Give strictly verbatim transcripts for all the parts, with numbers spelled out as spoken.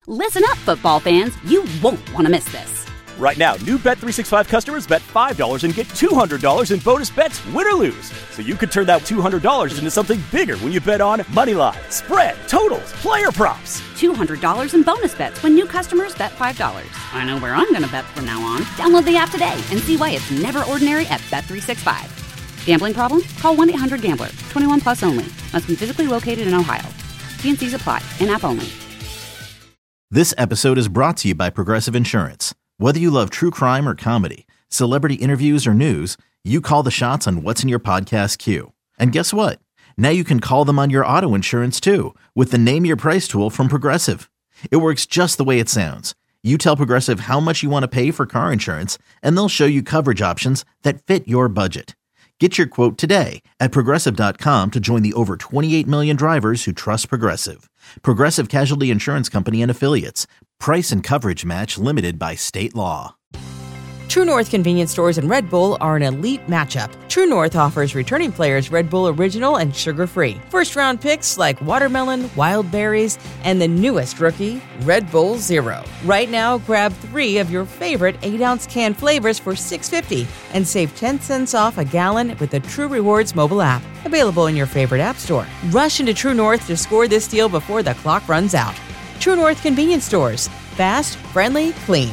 Listen up, football fans. You won't want to miss this. Right now, new Bet three sixty-five customers bet five dollars and get two hundred dollars in bonus bets, win or lose. So you could turn that two hundred dollars into something bigger when you bet on money line, spread, totals, player props. two hundred dollars in bonus bets when new customers bet five dollars. I know where I'm going to bet from now on. Download the app today and see why it's never ordinary at Bet three sixty-five. Gambling problem? Call one eight hundred gambler. twenty-one plus only. Must be physically located in Ohio. T and C's apply. In-app only. This episode is brought to you by Progressive Insurance. Whether you love true crime or comedy, celebrity interviews or news, you call the shots on what's in your podcast queue. And guess what? Now you can call them on your auto insurance too with the Name Your Price tool from Progressive. It works just the way it sounds. You tell Progressive how much you want to pay for car insurance, and they'll show you coverage options that fit your budget. Get your quote today at Progressive dot com to join the over twenty-eight million drivers who trust Progressive. Progressive Casualty Insurance Company and Affiliates. Price and coverage match limited by state law. True North convenience stores and Red Bull are an elite matchup. True North offers returning players Red Bull Original and sugar-free. First-round picks like watermelon, wild berries, and the newest rookie, Red Bull Zero. Right now, grab three of your favorite eight-ounce can flavors for six dollars and fifty cents and save ten cents off a gallon with the True Rewards mobile app. Available in your favorite app store. Rush into True North to score this deal before the clock runs out. True North convenience stores. Fast, friendly, clean.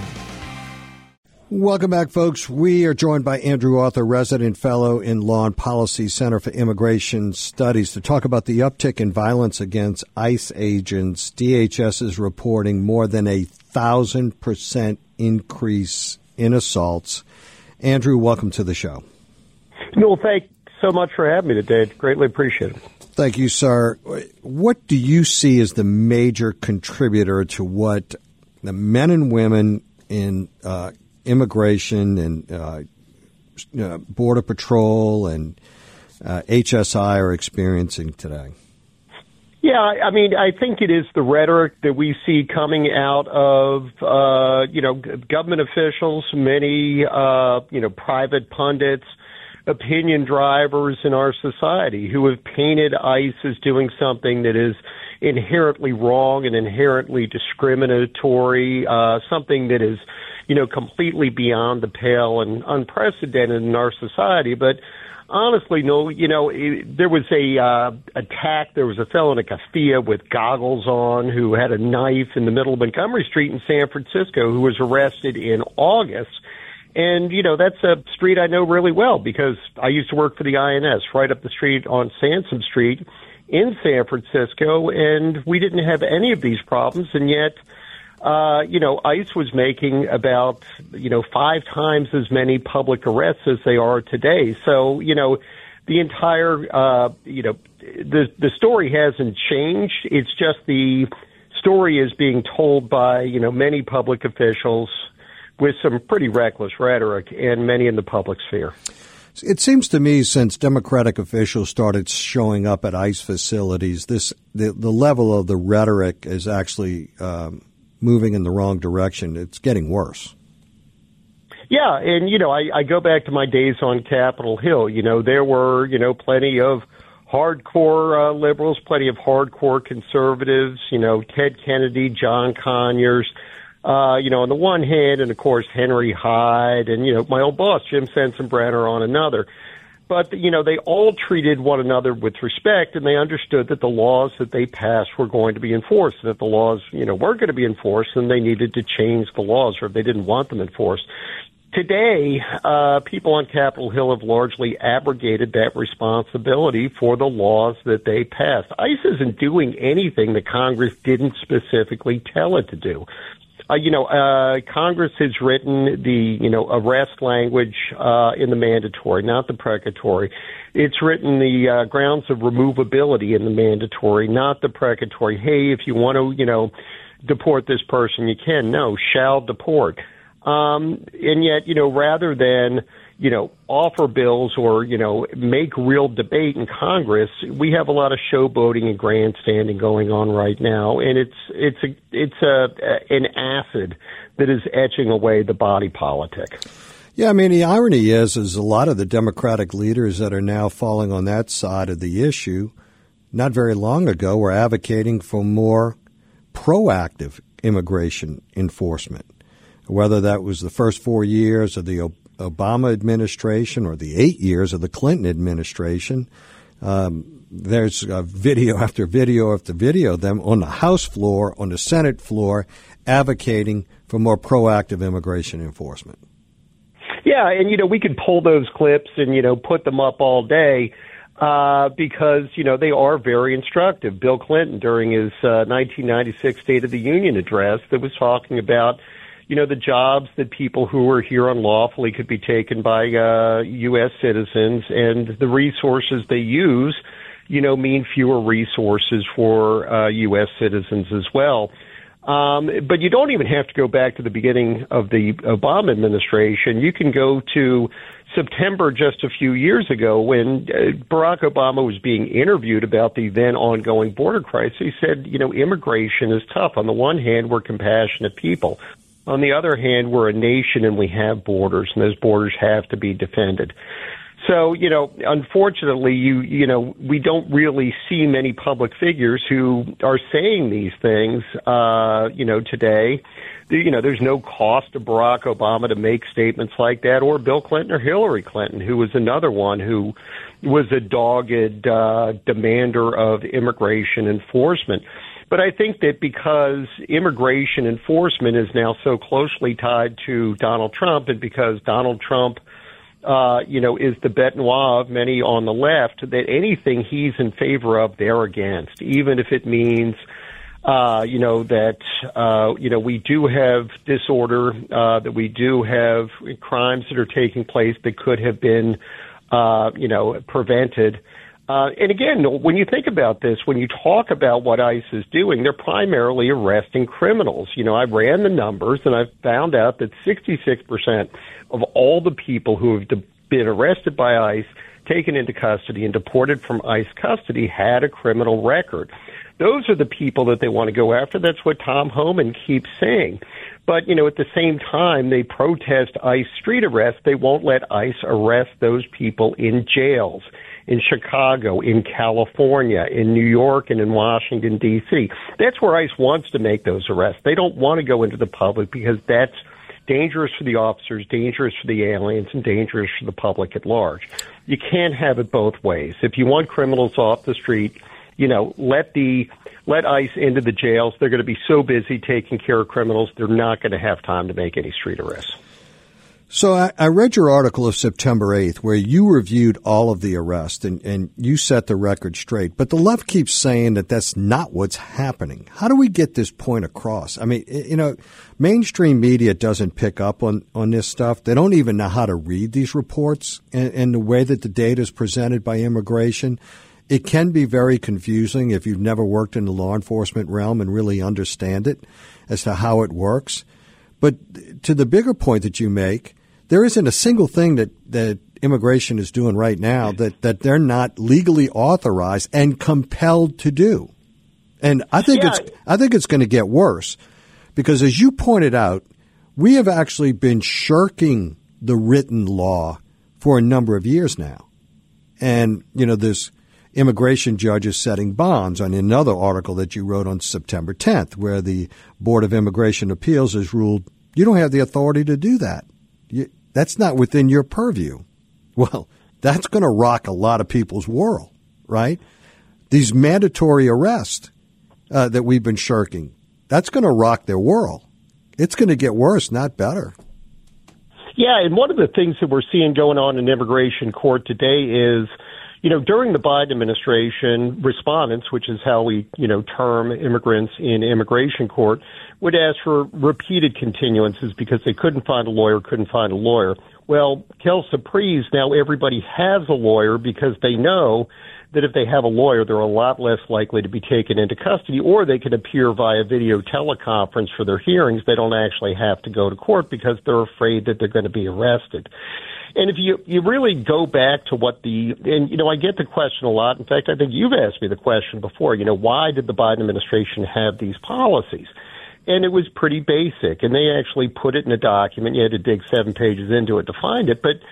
Welcome back, folks. We are joined by Andrew Arthur, resident fellow in Law and Policy Center for Immigration Studies, to talk about the uptick in violence against ICE agents. D H S is reporting more than a thousand percent increase in assaults. Andrew, welcome to the show. Well, thanks so much for having me today. Greatly appreciate it. Thank you, sir. What do you see as the major contributor to what the men and women in uh, immigration and uh, uh, Border Patrol and uh, H S I are experiencing today? Yeah, I mean, I think it is the rhetoric that we see coming out of, uh, you know, government officials, many, uh, you know, private pundits, opinion drivers in our society who have painted ICE as doing something that is inherently wrong and inherently discriminatory, uh, something that is, you know, completely beyond the pale and unprecedented in our society. But honestly, no, you know, it, there was a uh, attack. There was a fellow in a Castilla with goggles on who had a knife in the middle of Montgomery Street in San Francisco who was arrested in August. And, you know, that's a street I know really well because I used to work for the I N S right up the street on Sansom Street in San Francisco, and we didn't have any of these problems, and yet Uh, you know, ICE was making about, you know, five times as many public arrests as they are today. So, you know, the entire, uh, you know, the, the story hasn't changed. It's just the story is being told by, you know, many public officials with some pretty reckless rhetoric and many in the public sphere. It seems to me since Democratic officials started showing up at ICE facilities, this the, the level of the rhetoric is actually um, moving in the wrong direction. It's getting worse. Yeah, and, you know, I, I go back to my days on Capitol Hill. You know, there were, you know, plenty of hardcore uh, liberals, plenty of hardcore conservatives, you know, Ted Kennedy, John Conyers, uh, you know, on the one hand, and, of course, Henry Hyde, and, you know, my old boss, Jim Sensenbrenner, on another. But, you know, they all treated one another with respect, and they understood that the laws that they passed were going to be enforced, and that the laws, you know, were going to be enforced, and they needed to change the laws, or if they didn't want them enforced. Today, uh, people on Capitol Hill have largely abrogated that responsibility for the laws that they passed. ICE isn't doing anything that Congress didn't specifically tell it to do. Uh, you know, uh, Congress has written the, you know, arrest language uh, in the mandatory, not the precatory. It's written the uh, grounds of removability in the mandatory, not the precatory. Hey, if you want to, you know, deport this person, you can. No, shall deport. Um, and yet, you know, rather than, you know, offer bills or, you know, make real debate in Congress, we have a lot of showboating and grandstanding going on right now. And it's, it's a, it's a, an acid that is etching away the body politic. Yeah, I mean, the irony is, is a lot of the Democratic leaders that are now falling on that side of the issue, not very long ago, were advocating for more proactive immigration enforcement, whether that was the first four years of the Obama administration or the eight years of the Clinton administration. Um, there's uh, video after video after video of them on the House floor, on the Senate floor, advocating for more proactive immigration enforcement. Yeah, and, you know, we could pull those clips and, you know, put them up all day uh, because, you know, they are very instructive. Bill Clinton, during his uh, nineteen ninety-six State of the Union address, that was talking about, you know, the jobs that people who were here unlawfully could be taken by uh, U S citizens, and the resources they use, you know, mean fewer resources for uh, U S citizens as well. Um, but you don't even have to go back to the beginning of the Obama administration. You can go to September just a few years ago when uh, Barack Obama was being interviewed about the then ongoing border crisis. He said, you know, immigration is tough. On the one hand, we're compassionate people. On the other hand, we're a nation and we have borders, and those borders have to be defended. So, you know, unfortunately, you you know, we don't really see many public figures who are saying these things, uh, you know, today. You know, there's no cost to Barack Obama to make statements like that, or Bill Clinton or Hillary Clinton, who was another one who was a dogged uh, demander of immigration enforcement. But I think that because immigration enforcement is now so closely tied to Donald Trump, and because Donald Trump, uh, you know, is the bête noire of many on the left, that anything he's in favor of, they're against, even if it means, uh, you know, that, uh, you know, we do have disorder, uh, that we do have crimes that are taking place that could have been, uh, you know, prevented. Uh, and again, when you think about this, when you talk about what ICE is doing, they're primarily arresting criminals. You know, I ran the numbers and I found out that sixty-six percent of all the people who have de- been arrested by ICE, taken into custody and deported from ICE custody had a criminal record. Those are the people that they want to go after. That's what Tom Homan keeps saying. But, you know, at the same time, they protest ICE street arrests. They won't let ICE arrest those people in jails. In Chicago, in California, in New York, and in Washington, D C. That's where ICE wants to make those arrests. They don't want to go into the public because that's dangerous for the officers, dangerous for the aliens, and dangerous for the public at large. You can't have it both ways. If you want criminals off the street, you know, let the let ICE into the jails. They're going to be so busy taking care of criminals, they're not going to have time to make any street arrests. So I, I read your article of September eighth where you reviewed all of the arrests and, and you set the record straight. But the left keeps saying that that's not what's happening. How do we get this point across? I mean, you know, mainstream media doesn't pick up on, on this stuff. They don't even know how to read these reports and, and the way that the data is presented by immigration. It can be very confusing if you've never worked in the law enforcement realm and really understand it as to how it works. But to the bigger point that you make, there isn't a single thing that, that immigration is doing right now that, that they're not legally authorized and compelled to do. And I think yeah. it's I think it's going to get worse because, as you pointed out, we have actually been shirking the written law for a number of years now. And, you know, there's immigration judges setting bonds on another article that you wrote on September tenth, where the Board of Immigration Appeals has ruled you don't have the authority to do that. You, that's not within your purview. Well, that's going to rock a lot of people's world, right? These mandatory arrests uh, that we've been shirking, that's going to rock their world. It's going to get worse, not better. Yeah, and one of the things that we're seeing going on in immigration court today is, you know, during the Biden administration, respondents, which is how we, you know, term immigrants in immigration court, would ask for repeated continuances because they couldn't find a lawyer, couldn't find a lawyer. Well, quelle surprise, now everybody has a lawyer because they know that if they have a lawyer, they're a lot less likely to be taken into custody, or they can appear via video teleconference for their hearings. They don't actually have to go to court because they're afraid that they're going to be arrested. And if you, you really go back to what the, and, you know, I get the question a lot. In fact, I think you've asked me the question before, you know, why did the Biden administration have these policies? And it was pretty basic. And they actually put it in a document. You had to dig seven pages into it to find it. But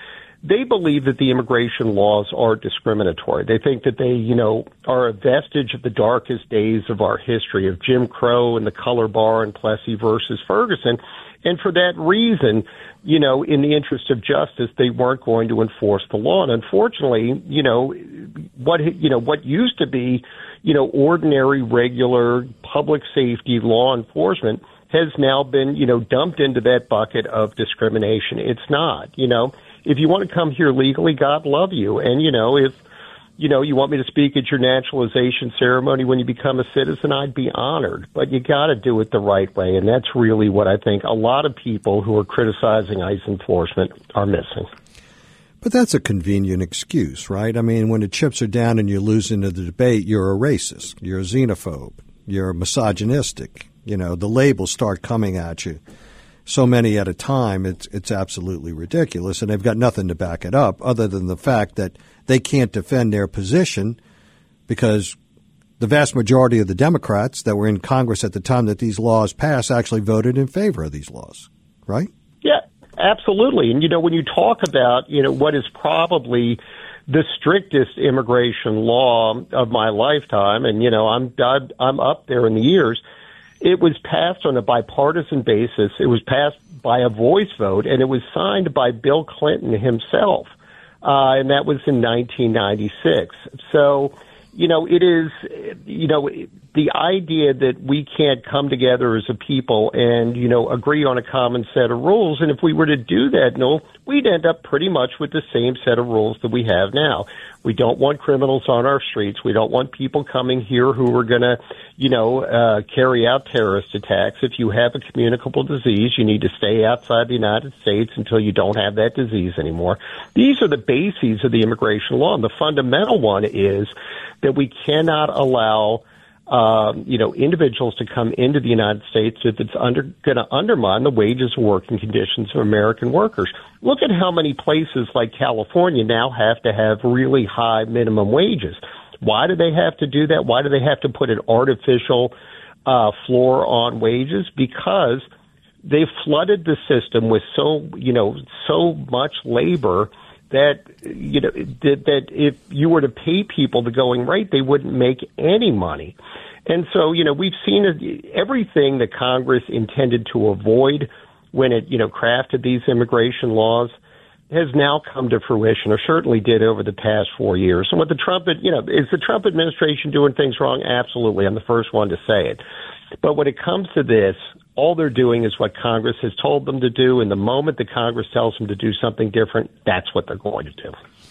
they believe that the immigration laws are discriminatory. They think that they, you know, are a vestige of the darkest days of our history, of Jim Crow and the color bar and Plessy versus Ferguson. And for that reason, you know, in the interest of justice, they weren't going to enforce the law. And unfortunately, you know, what, you know, what used to be, you know, ordinary, regular public safety law enforcement has now been, you know, dumped into that bucket of discrimination. It's not, you know, if you want to come here legally, God love you. And, you know, if, you know, you want me to speak at your naturalization ceremony when you become a citizen, I'd be honored. But you got to do it the right way. And that's really what I think a lot of people who are criticizing ICE enforcement are missing. But that's a convenient excuse, right? I mean, when the chips are down and you lose into the debate, you're a racist, you're a xenophobe, you're misogynistic. You know, the labels start coming at you. So many at a time, it's it's absolutely ridiculous, and they've got nothing to back it up other than the fact that they can't defend their position because the vast majority of the Democrats that were in Congress at the time that these laws passed actually voted in favor of these laws, right? Yeah, absolutely. And, you know, when you talk about, you know, what is probably the strictest immigration law of my lifetime, and, you know, I'm I'm up there in the years, it was passed on a bipartisan basis. It was passed by a voice vote, and it was signed by Bill Clinton himself, uh, and that was in nineteen ninety-six. So, you know, it is, you know, the idea that we can't come together as a people and, you know, agree on a common set of rules. And if we were to do that, no, we'd end up pretty much with the same set of rules that we have now. We don't want criminals on our streets. We don't want people coming here who are going to, you know, uh, carry out terrorist attacks. If you have a communicable disease, you need to stay outside the United States until you don't have that disease anymore. These are the bases of the immigration law. And the fundamental one is that we cannot allow Um, you know, individuals to come into the United States if it's under going to undermine the wages and working conditions of American workers. Look at how many places like California now have to have really high minimum wages. Why do they have to do that? Why do they have to put an artificial uh, floor on wages? Because they flooded the system with so, you know, so much labor that, you know, that, that if you were to pay people the going rate, they wouldn't make any money. And so, you know, we've seen everything that Congress intended to avoid when it, you know, crafted these immigration laws has now come to fruition, or certainly did over the past four years. And what the Trump, you know, is the Trump administration doing things wrong? Absolutely. I'm the first one to say it. But when it comes to this, all they're doing is what Congress has told them to do, and the moment that Congress tells them to do something different, that's what they're going to do.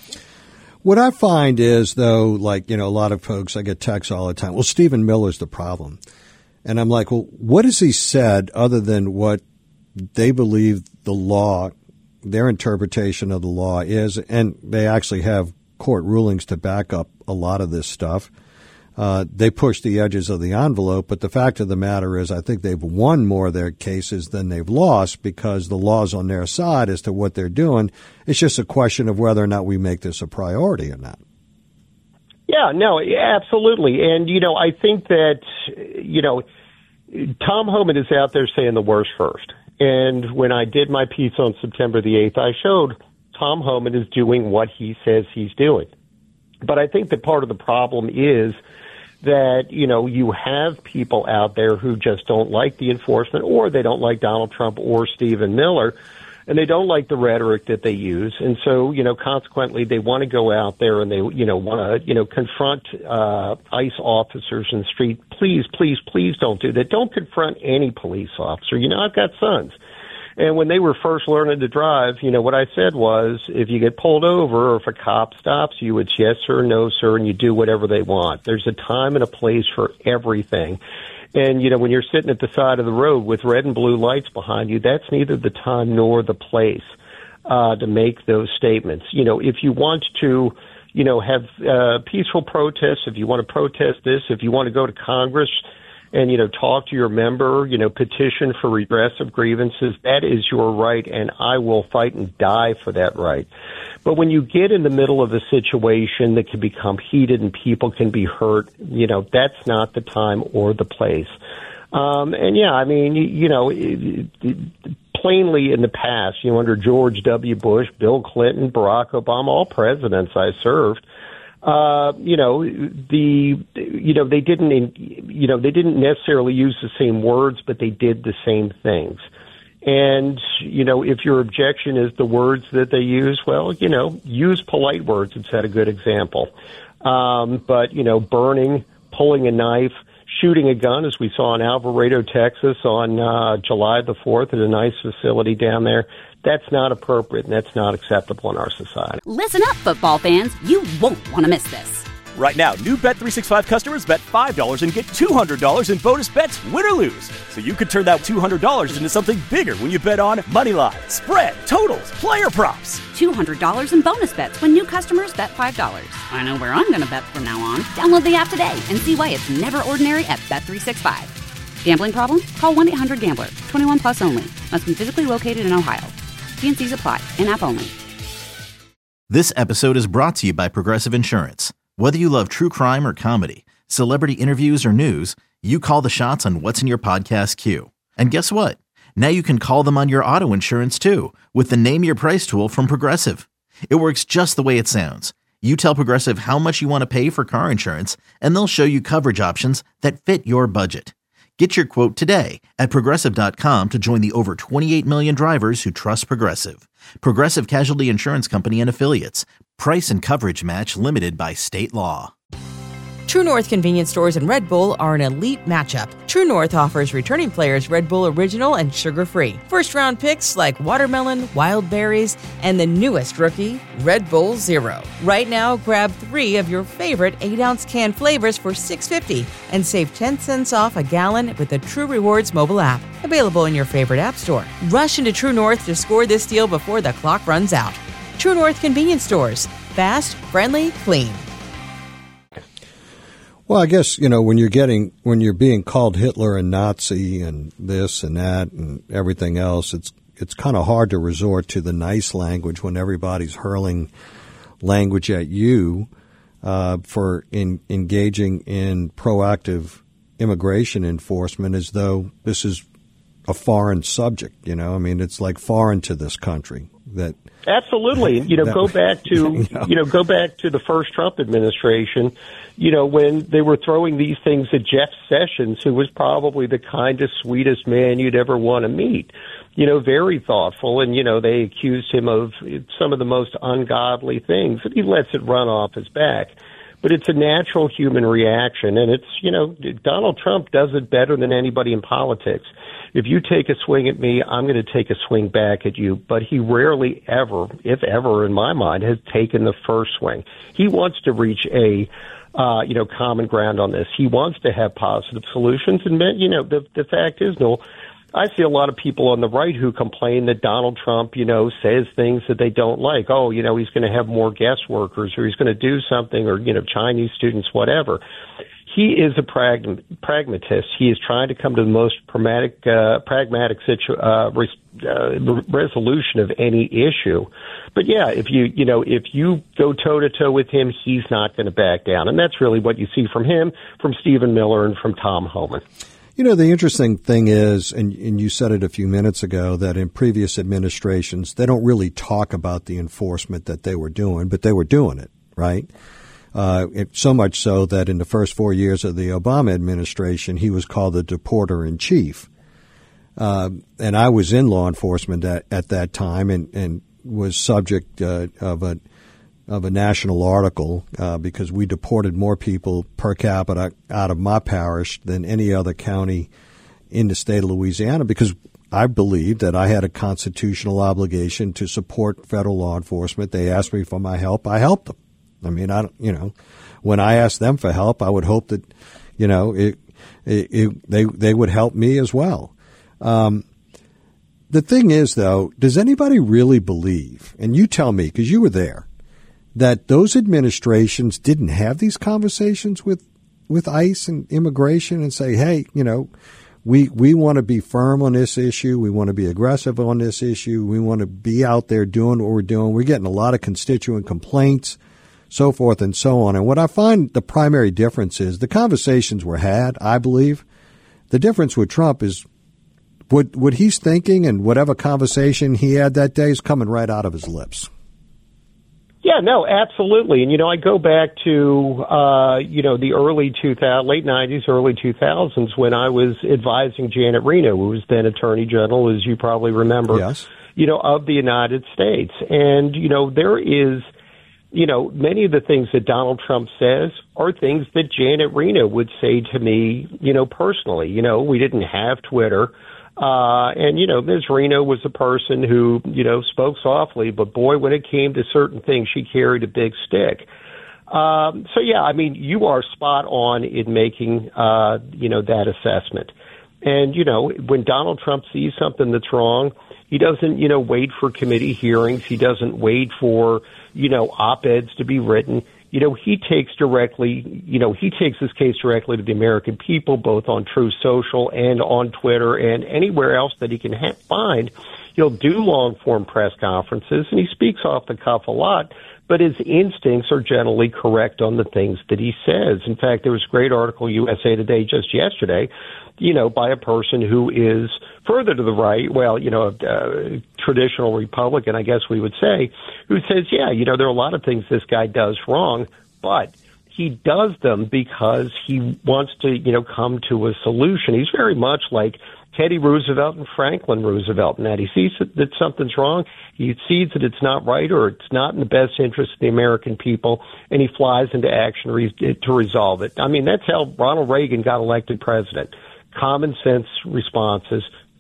What I find is, though, like, you know, a lot of folks, I get texts all the time, well, Stephen Miller's the problem. And I'm like, well, what has he said other than what they believe the law, their interpretation of the law is? And they actually have court rulings to back up a lot of this stuff. Uh, they push the edges of the envelope, but the fact of the matter is I think they've won more of their cases than they've lost because the law's on their side as to what they're doing. It's just a question of whether or not we make this a priority or not. Yeah, no, absolutely. And, you know, I think that, you know, Tom Homan is out there saying the worst first. And when I did my piece on September the eighth, I showed Tom Homan is doing what he says he's doing. But I think that part of the problem is that, you know, you have people out there who just don't like the enforcement, or they don't like Donald Trump or Stephen Miller, and they don't like the rhetoric that they use. And so, you know, consequently, they want to go out there and they, you know, want to, you know, confront uh, ICE officers in the street. Please, please, please don't do that. Don't confront any police officer. You know, I've got sons. And when they were first learning to drive, you know, what I said was, if you get pulled over or if a cop stops you, it's yes, sir, no, sir, and you do whatever they want. There's a time and a place for everything. And, you know, when you're sitting at the side of the road with red and blue lights behind you, that's neither the time nor the place uh, to make those statements. You know, if you want to, you know, have uh, peaceful protests, if you want to protest this, if you want to go to Congress and, you know, talk to your member, you know, petition for redress of grievances, that is your right, and I will fight and die for that right. But when you get in the middle of a situation that can become heated and people can be hurt, you know, that's not the time or the place. Um, and, yeah, I mean, you, you know, plainly in the past, you know, under George W. Bush, Bill Clinton, Barack Obama, all presidents I served, uh, you know, the, you know, they didn't, you know, they didn't necessarily use the same words, but they did the same things. And, you know, if your objection is the words that they use, well, you know, use polite words and set a good example. Um, but, you know, burning, pulling a knife, shooting a gun, as we saw in Alvarado, Texas on uh, July the fourth at a nice facility down there, that's not appropriate and that's not acceptable in our society. Listen up, football fans. You won't want to miss this. Right now, new Bet three sixty-five customers bet five dollars and get two hundred dollars in bonus bets, win or lose. So you could turn that two hundred dollars into something bigger when you bet on moneyline, spread, totals, player props. two hundred dollars in bonus bets when new customers bet five dollars. I know where I'm going to bet from now on. Download the app today and see why it's never ordinary at Bet three sixty-five. Gambling problem? Call one eight hundred gambler. twenty-one plus only. Must be physically located in Ohio. T and C's apply. In-app only. This episode is brought to you by Progressive Insurance. Whether you love true crime or comedy, celebrity interviews or news, you call the shots on what's in your podcast queue. And guess what? Now you can call them on your auto insurance too with the Name Your Price tool from Progressive. It works just the way it sounds. You tell Progressive how much you want to pay for car insurance, and they'll show you coverage options that fit your budget. Get your quote today at Progressive dot com to join the over twenty-eight million drivers who trust Progressive. Progressive Casualty Insurance Company and Affiliates. Price and coverage match limited by state law. True North convenience stores and Red Bull are an elite matchup. True North offers returning players Red Bull Original and sugar-free. First-round picks like watermelon, wild berries, and the newest rookie, Red Bull Zero. Right now, grab three of your favorite eight-ounce can flavors for six dollars and fifty cents and save ten cents off a gallon with the True Rewards mobile app. Available in your favorite app store. Rush into True North to score this deal before the clock runs out. True North convenience stores. Fast, friendly, clean. Well, I guess, you know, when you're getting, when you're being called Hitler and Nazi and this and that and everything else, it's, it's kind of hard to resort to the nice language when everybody's hurling language at you, uh, for in, engaging in proactive immigration enforcement as though this is a foreign subject, you know, I mean, it's like foreign to this country that. Absolutely. You know, go back to, you know. you know, go back to the first Trump administration, you know, when they were throwing these things at Jeff Sessions, who was probably the kindest, sweetest man you'd ever want to meet, you know, very thoughtful. And, you know, they accused him of some of the most ungodly things, and he lets it run off his back. But it's a natural human reaction. And it's, you know, Donald Trump does it better than anybody in politics. If you take a swing at me, I'm going to take a swing back at you. But he rarely ever, if ever in my mind, has taken the first swing. He wants to reach a, uh, you know, common ground on this. He wants to have positive solutions. And, you know, the, the fact is, Noel, I see a lot of people on the right who complain that Donald Trump, you know, says things that they don't like. Oh, you know, he's going to have more guest workers, or he's going to do something, or, you know, Chinese students, whatever. He is a prag- pragmatist. He is trying to come to the most pragmatic, uh, pragmatic situ- uh, res- uh, resolution of any issue. But yeah, if you, you know, if you go toe to toe with him, he's not going to back down. And that's really what you see from him, from Stephen Miller, and from Tom Homan. You know, the interesting thing is, and, and you said it a few minutes ago, that in previous administrations, they don't really talk about the enforcement that they were doing, but they were doing it, right? Uh, it, so much so that in the first four years of the Obama administration, he was called the deporter in chief. Uh, and I was in law enforcement at, at that time, and, and was subject uh, of a of a national article uh, because we deported more people per capita out of my parish than any other county in the state of Louisiana, because I believed that I had a constitutional obligation to support federal law enforcement. They asked me for my help. I helped them. I mean, I don't, you know, when I asked them for help, I would hope that, you know, it, it, it, they they would help me as well. Um, the thing is, though, does anybody really believe, and you tell me, because you were there, that those administrations didn't have these conversations with, with ICE and immigration and say, hey, you know, we we want to be firm on this issue. We want to be aggressive on this issue. We want to be out there doing what we're doing. We're getting a lot of constituent complaints, so forth and so on. And what I find the primary difference is the conversations were had, I believe. The difference with Trump is what, what he's thinking and whatever conversation he had that day is coming right out of his lips. Yeah, no, absolutely. And, you know, I go back to, uh, you know, the early two thousands, late nineties, early two thousands when I was advising Janet Reno, who was then Attorney General, as you probably remember, yes. you know, of the United States. And, you know, there is, you know, many of the things that Donald Trump says are things that Janet Reno would say to me, you know, personally. You know, we didn't have Twitter. Uh, and, you know, Miz Reno was a person who, you know, spoke softly, but boy, when it came to certain things, she carried a big stick. Um, so, yeah, I mean, you are spot on in making, uh, you know, that assessment. And, you know, when Donald Trump sees something that's wrong, he doesn't, you know, wait for committee hearings. He doesn't wait for, you know, op-eds to be written. You know, he takes directly, you know, he takes his case directly to the American people, both on Truth Social and on Twitter and anywhere else that he can ha- find. He'll do long-form press conferences, and he speaks off the cuff a lot, but his instincts are generally correct on the things that he says. In fact, there was a great article, U S A Today, just yesterday, you know, by a person who is further to the right, well, you know, a traditional Republican, I guess we would say, who says, yeah, you know, there are a lot of things this guy does wrong, but he does them because he wants to, you know, come to a solution. He's very much like Teddy Roosevelt and Franklin Roosevelt in that he sees that something's wrong, he sees that it's not right or it's not in the best interest of the American people, and he flies into action re- to resolve it. I mean, that's how Ronald Reagan got elected president. Common sense responses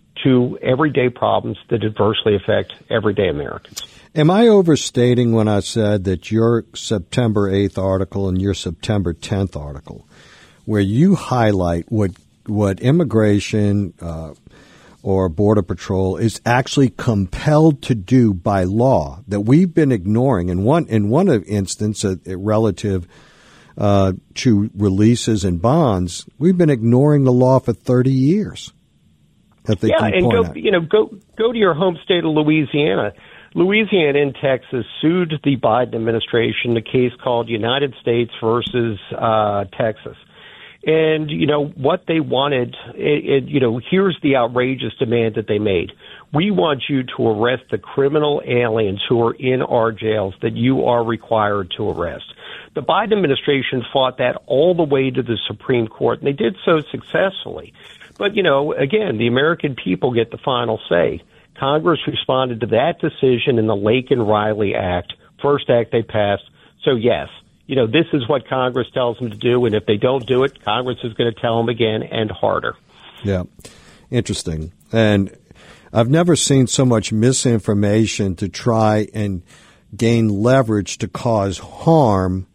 to everyday problems that adversely affect everyday Americans. Am I overstating when I said that your September eighth article and your September tenth article, where you highlight what what immigration uh, or Border Patrol is actually compelled to do by law that we've been ignoring? In one in one instance, a, a relative uh, to releases and bonds, we've been ignoring the law for thirty years. That they yeah, can and point go out. you know go go to your home state of Louisiana. Louisiana and Texas sued the Biden administration, a case called United States versus uh, Texas. And, you know, what they wanted, it, it, you know, here's the outrageous demand that they made. We want you to arrest the criminal aliens who are in our jails that you are required to arrest. The Biden administration fought that all the way to the Supreme Court, and they did so successfully. But, you know, again, the American people get the final say. Congress responded to that decision in the Laken-Riley Act, first act they passed. So, yes, you know, this is what Congress tells them to do, and if they don't do it, Congress is going to tell them again and harder. Yeah, interesting. And I've never seen so much misinformation to try and gain leverage to cause harm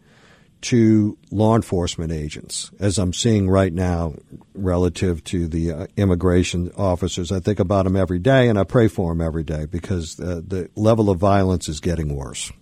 to law enforcement agents, as I'm seeing right now relative to the uh, immigration officers. I think about them every day, and I pray for them every day because uh, the level of violence is getting worse.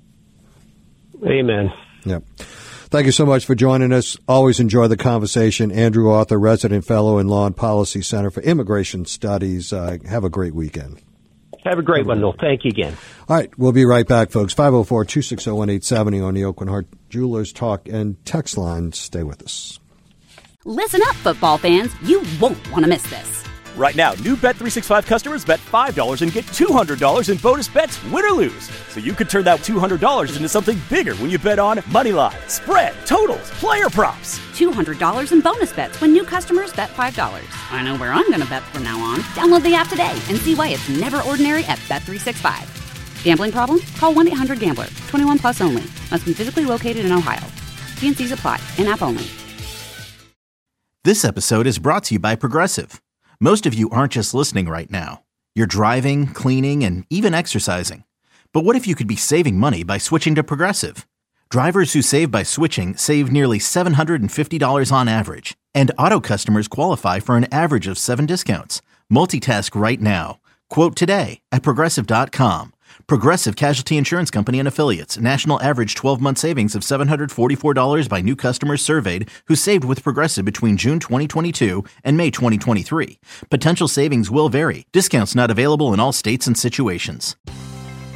Amen. Yeah. Thank you so much for joining us. Always enjoy the conversation. Andrew Arthur, Resident Fellow in Law and Policy Center for Immigration Studies. Uh, have a great weekend. Have a great one, Noel. Thank you again. All right. We'll be right back, folks. five oh four, two six oh, one eight seven oh on the Oakland Heart Jewelers Talk and Text line. Stay with us. Listen up, football fans. You won't want to miss this. Right now, new Bet three sixty-five customers bet five dollars and get two hundred dollars in bonus bets, win or lose. So you could turn that two hundred dollars into something bigger when you bet on Moneyline, spread, totals, player props. two hundred dollars in bonus bets when new customers bet five dollars. I know where I'm going to bet from now on. Download the app today and see why it's never ordinary at Bet three sixty-five. Gambling problem? Call one eight hundred gambler. twenty-one plus only. Must be physically located in Ohio. T and C's apply. In-app only. This episode is brought to you by Progressive. Most of you aren't just listening right now. You're driving, cleaning, and even exercising. But what if you could be saving money by switching to Progressive? Drivers who save by switching save nearly seven hundred fifty dollars on average. And auto customers qualify for an average of seven discounts. Multitask right now. Quote today at Progressive dot com. Progressive Casualty Insurance Company and Affiliates. National average twelve-month savings of seven hundred forty-four dollars by new customers surveyed who saved with Progressive between June twenty twenty-two and May twenty twenty-three. Potential savings will vary. Discounts not available in all states and situations.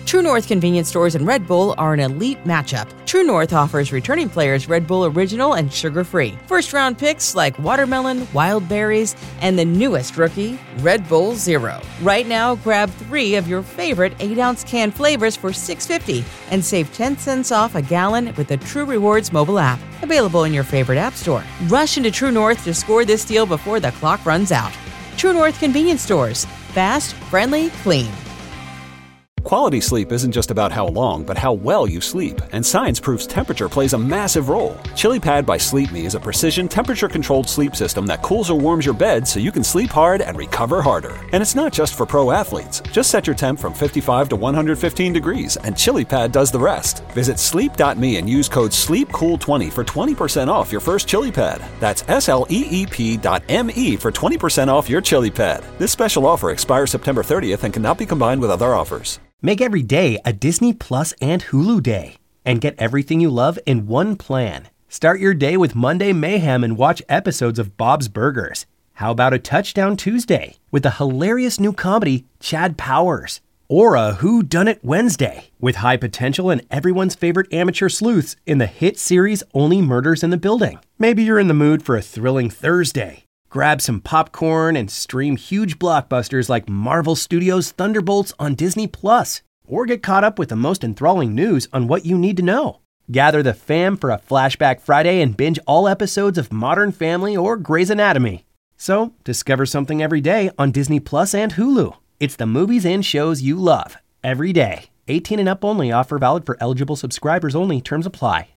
True North convenience stores and Red Bull are an elite matchup. True North offers returning players Red Bull Original and sugar-free. First-round picks like watermelon, wild berries, and the newest rookie, Red Bull Zero. Right now, grab three of your favorite eight ounce can flavors for six dollars and fifty cents and save ten cents off a gallon with the True Rewards mobile app. Available in your favorite app store. Rush into True North to score this deal before the clock runs out. True North convenience stores. Fast, friendly, clean. Quality sleep isn't just about how long, but how well you sleep. And science proves temperature plays a massive role. ChiliPad by Sleep Me is a precision temperature-controlled sleep system that cools or warms your bed so you can sleep hard and recover harder. And it's not just for pro athletes. Just set your temp from fifty-five to one hundred fifteen degrees, and ChiliPad does the rest. Visit sleep dot me and use code sleep cool twenty for twenty percent off your first ChiliPad. That's S L E E P dot M E for twenty percent off your ChiliPad. This special offer expires September thirtieth and cannot be combined with other offers. Make every day a Disney Plus and Hulu day and get everything you love in one plan. Start your day with Monday Mayhem and watch episodes of Bob's Burgers. How about a Touchdown Tuesday with the hilarious new comedy Chad Powers? Or a Who Done It Wednesday with high potential and everyone's favorite amateur sleuths in the hit series Only Murders in the Building. Maybe you're in the mood for a thrilling Thursday. Grab some popcorn and stream huge blockbusters like Marvel Studios' Thunderbolts on Disney Plus, or get caught up with the most enthralling news on what you need to know. Gather the fam for a Flashback Friday and binge all episodes of Modern Family or Grey's Anatomy. So, discover something every day on Disney Plus and Hulu. It's the movies and shows you love every day. eighteen and up only. Offer valid for eligible subscribers only. Terms apply.